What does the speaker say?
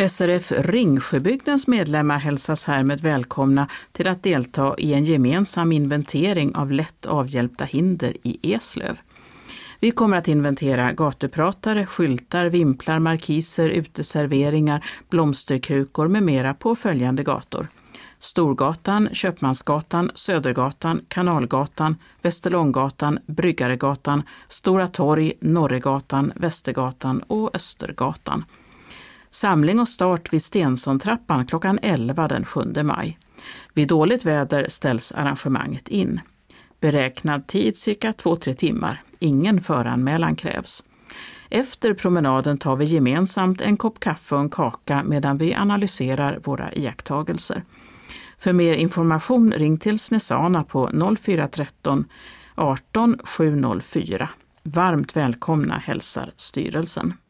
SRF Ringsjöbygdens medlemmar hälsas härmed välkomna till att delta i en gemensam inventering av lätt avhjälpta hinder i Eslöv. Vi kommer att inventera gatupratare, skyltar, vimplar, markiser, uteserveringar, blomsterkrukor med mera på följande gator: Storgatan, Köpmansgatan, Södergatan, Kanalgatan, Västerlånggatan, Bryggaregatan, Stora torg, Norregatan, Västergatan och Östergatan. Samling och start vid Stensontrappan klockan 11 den 7 maj. Vid dåligt väder ställs arrangemanget in. Beräknad tid cirka 2-3 timmar. Ingen föranmälan krävs. Efter promenaden tar vi gemensamt en kopp kaffe och en kaka medan vi analyserar våra iakttagelser. För mer information ring till Snezana på 0413 18 704. Varmt välkomna hälsar styrelsen.